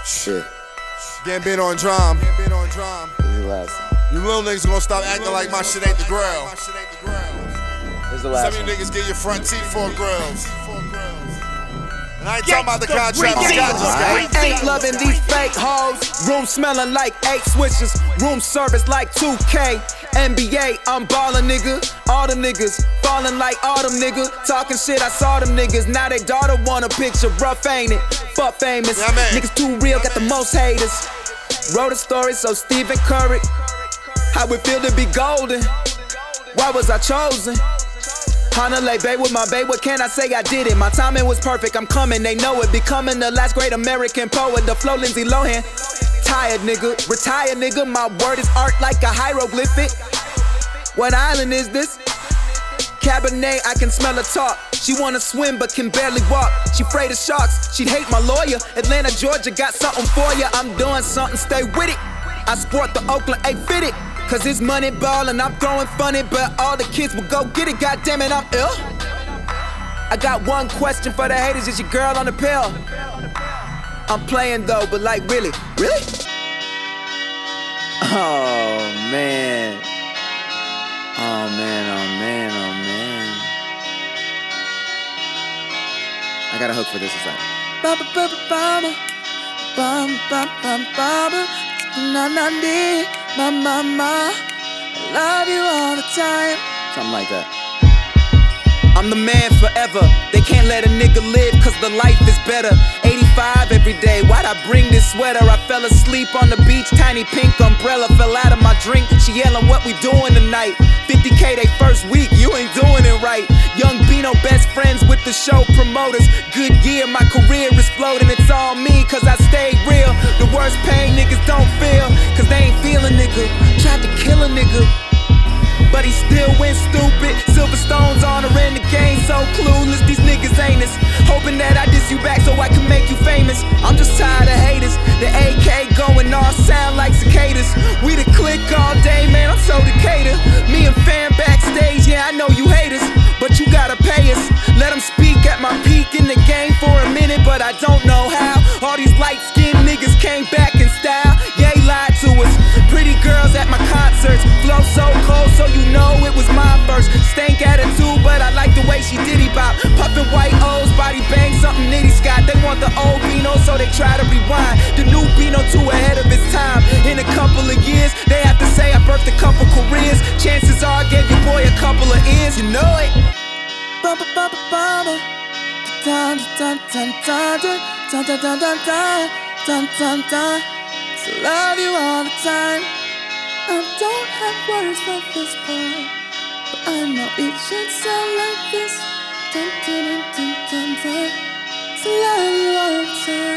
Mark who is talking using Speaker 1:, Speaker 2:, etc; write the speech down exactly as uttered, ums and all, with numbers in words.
Speaker 1: Shit.
Speaker 2: Gambino and Drum. Gambino and Drum.
Speaker 1: This is the last one.
Speaker 2: You little niggas gonna stop acting like my shit ain't the grill.
Speaker 1: This is the last
Speaker 2: Some of
Speaker 1: one.
Speaker 2: you niggas get your front teeth for grills. And I ain't talking about the contract.
Speaker 3: I ain't loving these fake hoes. Room smelling like eight switches. Room service like two K. N B A, I'm ballin', nigga. All the niggas falling like autumn, nigga. Talking shit, I saw them niggas. Now they daughter want a picture. Rough, ain't it? Fuck famous.
Speaker 2: Yeah, man.
Speaker 3: Niggas too real, got the most haters. Wrote a story, so Stephen Curry. How it feel to be golden? Why was I chosen? Honolulu, babe, with my babe, what can I say? I did it. My timing was perfect, I'm coming, they know it. Becoming the last great American poet, the flow Lindsay Lohan. Tired, nigga, retired, nigga. My word is art like a hieroglyphic. What island is this? Cabernet, I can smell her talk. She wanna swim but can barely walk. She afraid of sharks, she'd hate my lawyer. Atlanta, Georgia, got something for ya. I'm doing something, stay with it. I sport the Oakland eight fitted. Cause it's money ball and I'm throwing funny, but all the kids will go get it, goddamn it, I'm ill. I got one question for the haters, is your girl on the pill? I'm playing though, but like really, really?
Speaker 1: Oh man. Oh man, oh man, oh man. I got a hook for this, it's like
Speaker 3: Ba ba ba ba ba ba ba ba ba na na na ma ma ma. I love you all the time.
Speaker 1: something like that.
Speaker 3: I'm the man forever. They can't let a nigga live cause the life is better. eighty-five every day, why'd I bring this sweater? I fell asleep on the beach, tiny pink umbrella fell out of my drink. She yelling, what we doing tonight? fifty K they first week, you ain't doing it right. Young Bino, best friends with the show promoters. Good year, my career is floating. It's all me cause I stayed real. The worst pain niggas don't feel cause they ain't feeling nigga. Tried to kill a nigga, but he still went stupid. Silver stones on her in the game, so clueless. These niggas ain't us. Hoping that I diss you back so I can make you famous. I'm just tired of haters. The A K going off sound like cicadas. We the click all day, man, I'm so Decatur. Me and fam backstage, yeah, I know you haters, but you gotta pay us. Let them speak at my peak in the game for a minute, but I don't know how. All these light-skinned niggas came back in style. Yeah, he lied to us. Pretty girls at my concerts. Flow so cold, so you know it was my first. Stank attitude, but I like the way she diddy bop. Puffin' white O's, body bang, something nitty Scott. They want the old Bino, so they try to rewind. The new Bino too ahead of his time. In a couple of years, they have to say I birthed a couple careers. Chances are I gave your boy a couple of ears, you know it. Ba ba ba ba ba. Dun dun dun dun dun dun dun dun dun dun dun dun dun. So love you all the time. I don't have words for this part, but I know it should sound like this. Dun dun dun dun dun. So love you all the time.